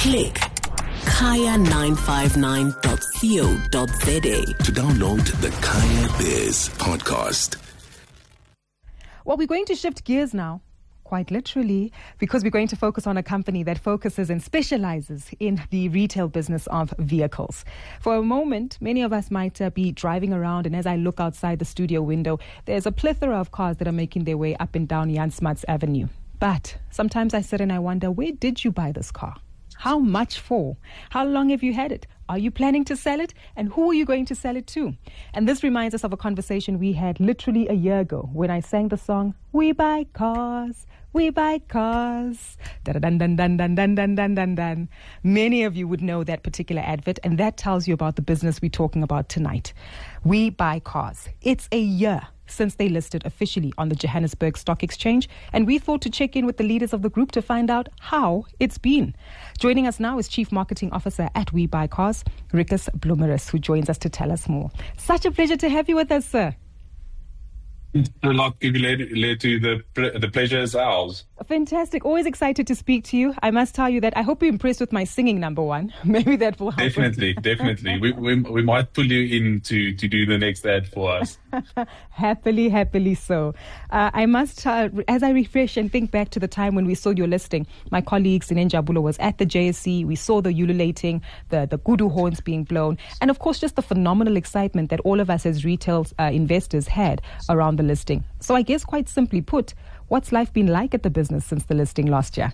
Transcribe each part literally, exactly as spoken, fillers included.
Click kaya nine five nine dot co dot za to download the Kaya Biz podcast. Well, we're going to shift gears now, quite literally, because we're going to focus on a company that focuses and specializes in the retail business of vehicles. For a moment, many of us might uh, be driving around, and as I look outside the studio window, there's a plethora of cars that are making their way up and down Jan Smuts Avenue. But sometimes I sit and I wonder, where did you buy this car? How much for? How long have you had it? Are you planning to sell it? And who are you going to sell it to? And this reminds us of a conversation we had literally a year ago when I sang the song, We Buy Cars, We Buy Cars. Dun dun dun dun dun dun dun dun dun dun. Many of you would know that particular advert, and that tells you about the business we're talking about tonight. We Buy Cars. It's a year since they listed officially on the Johannesburg Stock Exchange, and we thought to check in with the leaders of the group to find out how it's been. Joining us now is Chief Marketing Officer at We Buy Cars, Rikus Blumerus, who joins us to tell us more. Such a pleasure to have you with us, sir. A lot, Letu. The the pleasure is ours. Fantastic. Always excited to speak to you. I must tell you that I hope you're impressed with my singing, number one. Maybe that will help. Definitely, definitely. We, we we might pull you in to, to do the next ad for us. happily, happily so. Uh, I must, uh, as I refresh and think back to the time when we saw your listing, my colleague Sinen Jabulo was at the J S C. We saw the ululating, the, the kudu horns being blown, and of course just the phenomenal excitement that all of us as retail uh, investors had around the listing. So I guess quite simply put, what's life been like at the business since the listing last year?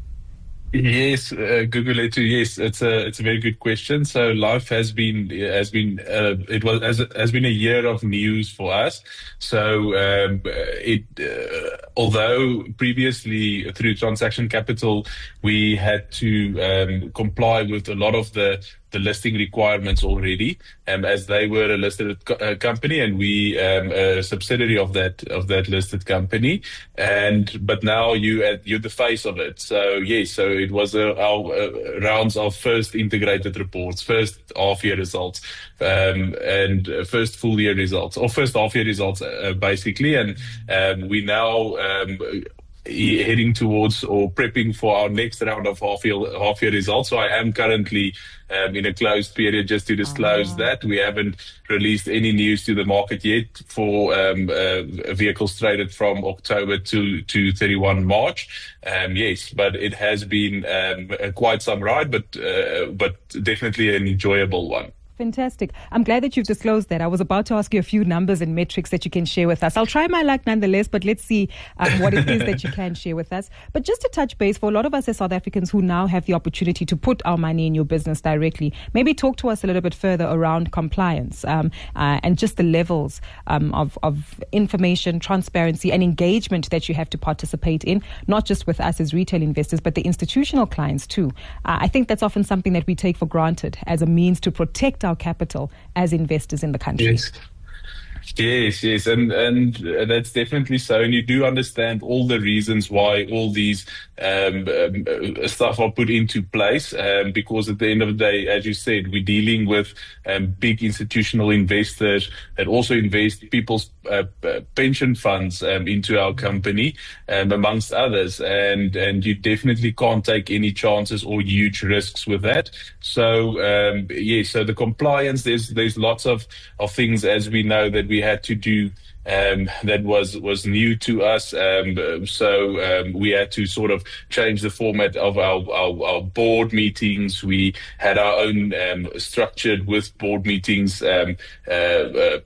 Yes, uh, Google it too. Yes, it's a it's a very good question. So life has been has been uh, it was has, has been a year of news for us. So um, it uh, although previously through Transaction Capital we had to um, comply with a lot of the the listing requirements already, um, as they were a listed co- uh, company and we um, a subsidiary of that of that listed company. And but now you at you're the face of it. So yes, so it was uh, our uh, rounds of first integrated reports, first half year results, um, and uh, first full year results, or first half year results uh, basically. And um, we now. Um, heading towards or prepping for our next round of half year half year results. So I am currently um, in a closed period just to disclose oh. that. We haven't released any news to the market yet for um, uh, vehicles traded from October to, to thirty-first March. Um, yes, but it has been um, quite some ride, but uh, but definitely an enjoyable one. Fantastic. I'm glad that you've disclosed that. I was about to ask you a few numbers and metrics that you can share with us. I'll try my luck nonetheless, but let's see um, what it is that you can share with us. But just to touch base, for a lot of us as South Africans who now have the opportunity to put our money in your business directly, maybe talk to us a little bit further around compliance um, uh, and just the levels um, of, of information, transparency and engagement that you have to participate in, not just with us as retail investors, but the institutional clients too. Uh, I think that's often something that we take for granted as a means to protect our our capital as investors in the country. Yes. Yes, yes, and and that's definitely so. And you do understand all the reasons why all these um, um, stuff are put into place, um, because at the end of the day, as you said, we're dealing with um, big institutional investors that also invest people's uh, pension funds um, into our company, um, amongst others. And and you definitely can't take any chances or huge risks with that. So um, yes, so the compliance, there's there's lots of of things, as we know, that we had to do um, that was was new to us. Um, so um, we had to sort of change the format of our, our, our board meetings. We had our own um, structured with board meetings, um, uh, uh,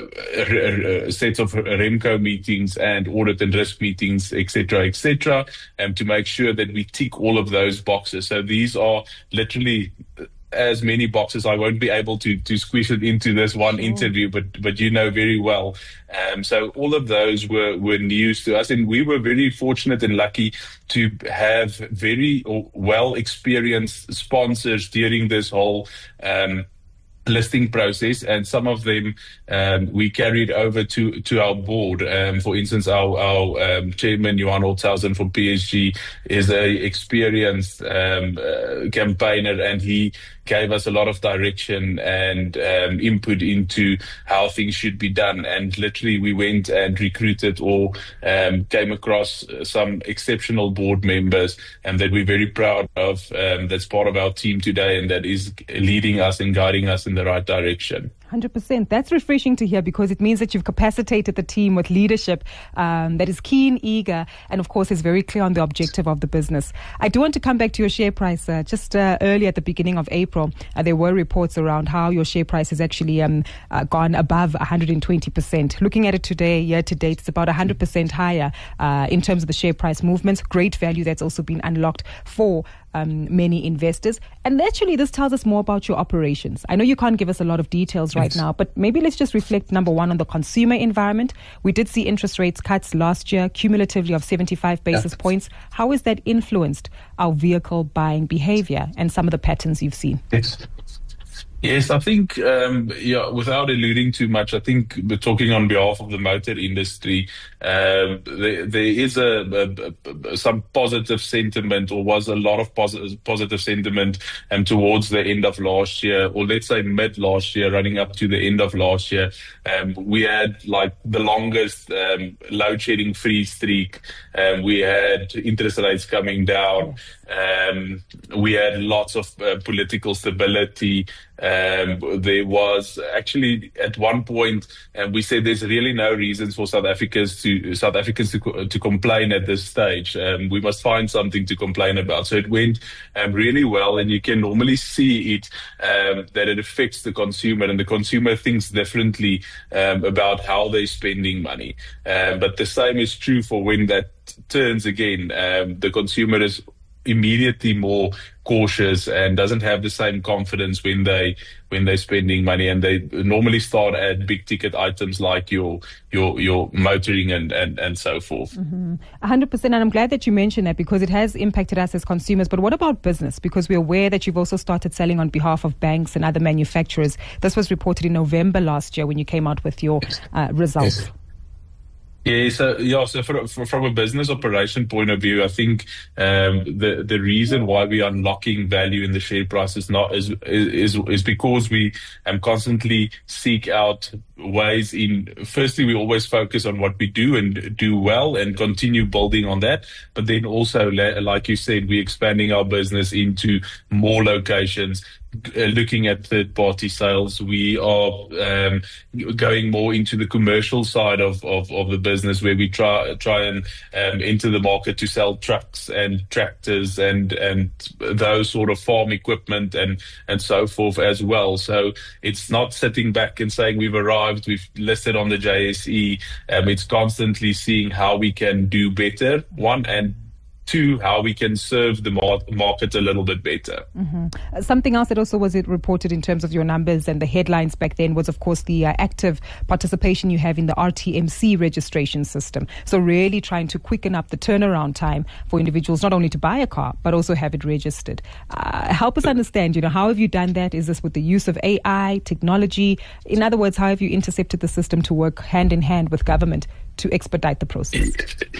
uh, sets of REMCO meetings and audit and risk meetings, et cetera, et cetera, um, to make sure that we tick all of those boxes. So these are literally as many boxes. I won't be able to to squeeze it into this one sure. interview, but but you know very well. Um, so all of those were, were news to us, and we were very fortunate and lucky to have very well experienced sponsors during this whole um, listing process, and some of them um, we carried over to to our board. Um, for instance, our our um, chairman Johan Holtzhausen from P S G is a experienced um, uh, campaigner, and he gave us a lot of direction and um, input into how things should be done. And literally, we went and recruited or um, came across some exceptional board members, and that we're very proud of. Um, that's part of our team today, and that is leading us and guiding us in the right direction. one hundred percent. That's refreshing to hear, because it means that you've capacitated the team with leadership um, that is keen, eager, and of course is very clear on the objective of the business. I do want to come back to your share price. Uh, just uh, early at the beginning of April, uh, there were reports around how your share price has actually um, uh, gone above one hundred twenty percent. Looking at it today, year to date, it's about one hundred percent higher uh, in terms of the share price movements. Great value that's also been unlocked for Um, many investors. And actually, this tells us more about your operations. I know you can't give us a lot of details right yes. now, but maybe let's just reflect, number one, on the consumer environment. We did see interest rates cuts last year, cumulatively of seventy-five basis yeah. points. How has that influenced our vehicle buying behavior and some of the patterns you've seen? Yes. Yes, I think, um, yeah, without alluding too much, I think we're talking on behalf of the motor industry. Um, there, there is a, a, a some positive sentiment, or was a lot of positive, positive sentiment um, towards the end of last year, or let's say mid last year, running up to the end of last year. Um, we had like the longest um, load shedding free streak. Um, we had interest rates coming down. Um, we had lots of uh, political stability. Um, there was actually at one point, and um, we said there's really no reasons for South Africans to South Africans to to complain at this stage. Um, we must find something to complain about. So it went um, really well, and you can normally see it um, that it affects the consumer, and the consumer thinks differently um, about how they're spending money. Um, but the same is true for when that turns again. Um, the consumer is immediately more cautious and doesn't have the same confidence when they when they're spending money, and they normally start at big ticket items like your your your motoring and and, and so forth. Mm-hmm. one hundred percent. And I'm glad that you mentioned that, because it has impacted us as consumers. But what about business? Because we're aware that you've also started selling on behalf of banks and other manufacturers. This was reported in November last year when you came out with your uh, results. Yes. Yeah, so yeah, so for, for, from a business operation point of view, I think um, the the reason why we are unlocking value in the share price is not is is is because we um, constantly seek out ways in. Firstly, we always focus on what we do and do well and continue building on that. But then also, like you said, we're expanding our business into more locations. Uh, looking at third-party sales, we are um, going more into the commercial side of, of, of the business, where we try try and um, enter the market to sell trucks and tractors and and those sort of farm equipment and and so forth as well. So it's not sitting back and saying we've arrived, we've listed on the J S E. Um, it's constantly seeing how we can do better. One, and two, how we can serve the mar- market a little bit better. Mm-hmm. Uh, something else that also was it reported in terms of your numbers and the headlines back then was, of course, the uh, active participation you have in the R T M C registration system. So really trying to quicken up the turnaround time for individuals, not only to buy a car, but also have it registered. Uh, help us understand, you know, how have you done that? Is this with the use of A I, technology? In other words, how have you intercepted the system to work hand in hand with government to expedite the process?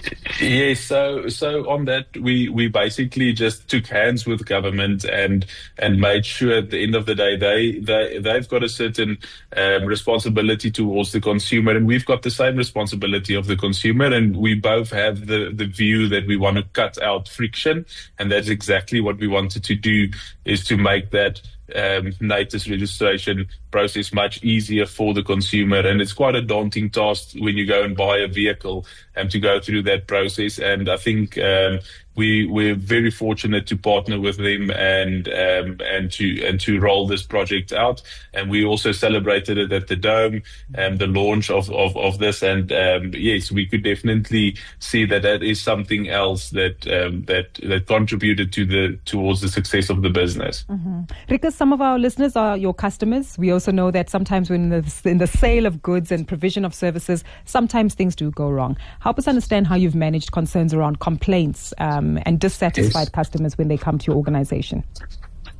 Yes, so so on that, we, we basically just took hands with government and and made sure at the end of the day they they they've got a certain um, responsibility towards the consumer, and we've got the same responsibility of the consumer, and we both have the the view that we want to cut out friction, and that's exactly what we wanted to do, is to make that um, NATIS registration process much easier for the consumer. And it's quite a daunting task when you go and buy a vehicle and to go through that process. And I think um, we we're very fortunate to partner with them and um, and to and to roll this project out. And we also celebrated it at the Dome and the launch of of, of this. And um, yes, we could definitely see that that is something else that um, that that contributed to the towards the success of the business. Mm-hmm. Because some of our listeners are your customers. We also know that sometimes when in the, in the sale of goods and provision of services, sometimes things do go wrong. Help us understand how you've managed concerns around complaints um, and dissatisfied yes. customers when they come to your organization.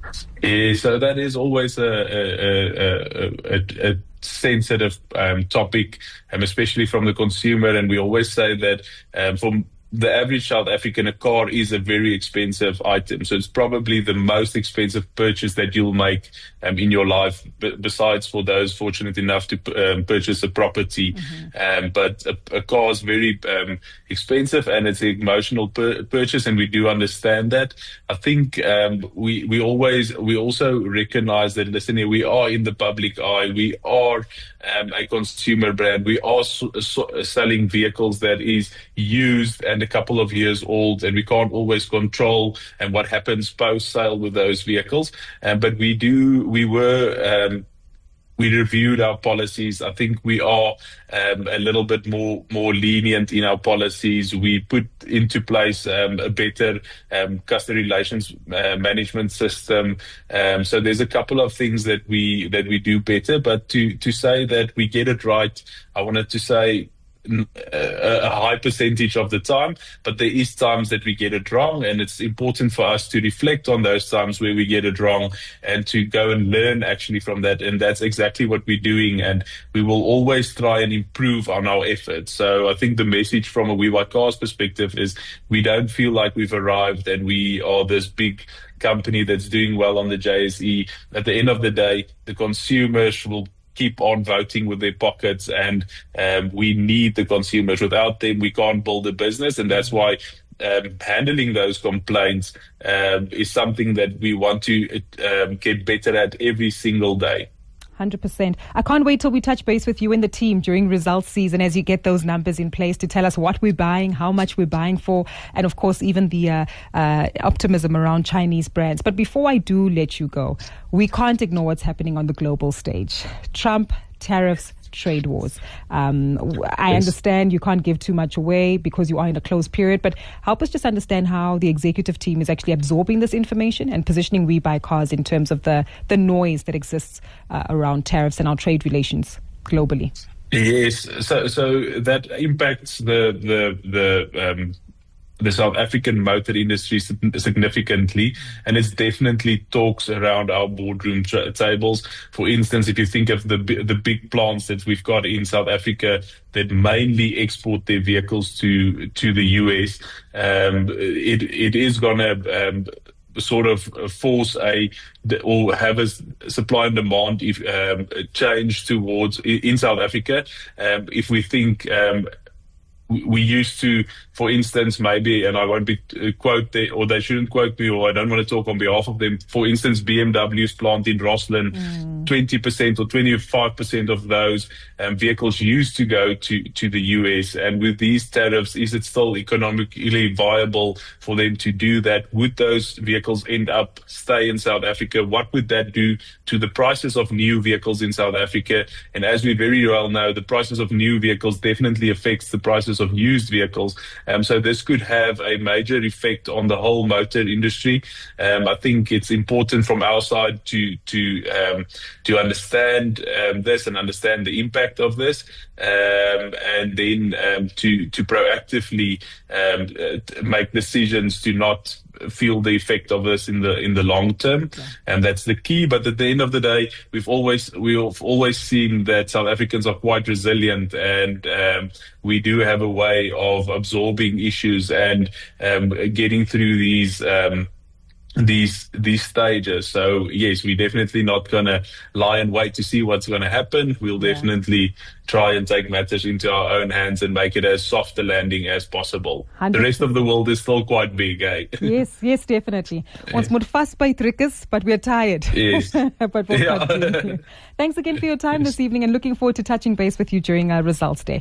Yeah, so that is always a a, a, a, a sensitive um, topic, um, especially from the consumer. And we always say that um, from the average South African, a car is a very expensive item. So it's probably the most expensive purchase that you'll make um, in your life, b- besides for those fortunate enough to um, purchase a property. Mm-hmm. Um, but a, a car is very um, expensive, and it's an emotional pur- purchase, and we do understand that. I think um, we we always we also recognize that, listen here, we are in the public eye. We are um, a consumer brand. We are so, so, selling vehicles that is used and a couple of years old, and we can't always control and what happens post sale with those vehicles. Um, but we do, we were, um, we reviewed our policies. I think we are um, a little bit more more lenient in our policies. We put into place um, a better um, customer relations uh, management system. Um, so there's a couple of things that we that we do better. But to to say that we get it right, I wanted to say a high percentage of the time, but there is times that we get it wrong, and it's important for us to reflect on those times where we get it wrong and to go and learn actually from that. And that's exactly what we're doing, and we will always try and improve on our efforts. So I think the message from a WeBuyCars perspective is we don't feel like we've arrived and we are this big company that's doing well on the J S E. At the end of the day, the consumers will keep on voting with their pockets, and um, we need the consumers. Without them, we can't build a business, and that's why um, handling those complaints um, is something that we want to um, get better at every single day. one hundred percent. I can't wait till we touch base with you and the team during results season as you get those numbers in place to tell us what we're buying, how much we're buying for, and of course even the uh, uh, optimism around Chinese brands. But before I do let you go, we can't ignore what's happening on the global stage. Trump, tariffs, trade wars. Um, I yes. understand you can't give too much away because you are in a closed period, but help us just understand how the executive team is actually absorbing this information and positioning WeBuyCars in terms of the, the noise that exists uh, around tariffs and our trade relations globally. Yes, so so that impacts the the the um, the South African motor industry significantly, and it's definitely talks around our boardroom tra- tables. For instance, if you think of the the big plants that we've got in South Africa that mainly export their vehicles to to the U S, um, it it is gonna um, sort of force a or have a supply and demand if um, change towards in South Africa. Um, if we think. Um, We used to, for instance, maybe, and I won't be uh, quote they, or they shouldn't quote me, or I don't want to talk on behalf of them. For instance, B M W's plant in Rosslyn, mm. twenty percent or twenty-five percent of those um, vehicles used to go to, to the U S. And with these tariffs, is it still economically viable for them to do that? Would those vehicles end up stay in South Africa? What would that do to the prices of new vehicles in South Africa? And as we very well know, the prices of new vehicles definitely affects the prices of used vehicles. Um, so this could have a major effect on the whole motor industry. Um, I think it's important from our side to to um, to understand um, this and understand the impact of this, um, and then um, to to proactively um, uh, make decisions to not feel the effect of this in the in the long term, yeah. And that's the key. But at the end of the day, we've always we've always seen that South Africans are quite resilient, and um, we do have a way of absorbing issues and um, getting through these. Um, these these stages. So yes, we're definitely not gonna lie and wait to see what's gonna happen. We'll yeah. definitely try and take matters into our own hands and make it as soft a landing as possible. one hundred percent. The rest of the world is still quite big, eh? Yes, yes, definitely. Ons moet vasbyt Rikus, but we're tired. Yes. But we'll yeah. continue. Thanks again for your time this evening, and looking forward to touching base with you during our results day.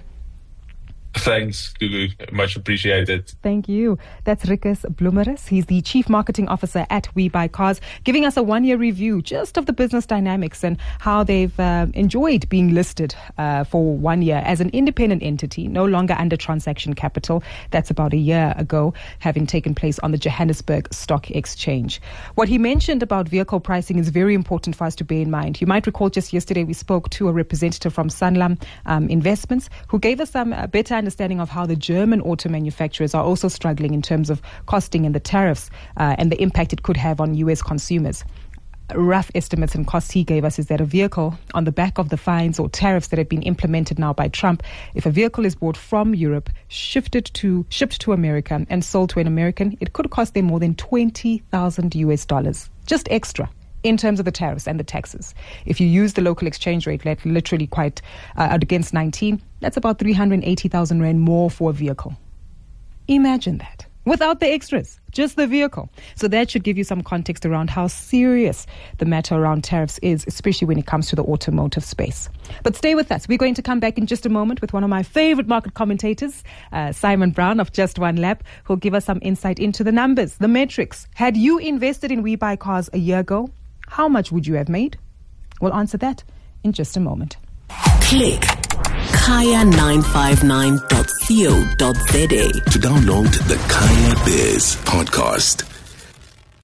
Thanks, Gugu. Much appreciated. Thank you. That's Rikus Bloemeris. He's the Chief Marketing Officer at WeBuyCars, giving us a one-year review just of the business dynamics and how they've uh, enjoyed being listed uh, for one year as an independent entity, no longer under Transaction Capital. That's about a year ago, having taken place on the Johannesburg Stock Exchange. What he mentioned about vehicle pricing is very important for us to bear in mind. You might recall just yesterday we spoke to a representative from Sanlam um, Investments who gave us some uh, better understanding of how the German auto manufacturers are also struggling in terms of costing and the tariffs uh, and the impact it could have on U S consumers. rough estimates and costs he gave us is that a vehicle, on the back of the fines or tariffs that have been implemented now by Trump, if a vehicle is bought from Europe, shifted to shipped to America and sold to an American, it could cost them more than twenty thousand U S dollars, just extra, in terms of the tariffs and the taxes. If you use the local exchange rate, like literally quite uh, against nineteen, that's about three hundred eighty thousand rand more for a vehicle. Imagine that. Without the extras, just the vehicle. So that should give you some context around how serious the matter around tariffs is, especially when it comes to the automotive space. But stay with us. We're going to come back in just a moment with one of my favorite market commentators, uh, Simon Brown of Just One Lap, who'll give us some insight into the numbers, the metrics. Had you invested in We Buy Cars a year ago, how much would you have made? We'll answer that in just a moment. Click kaya nine five nine dot co dot za to download the Kaya Biz podcast.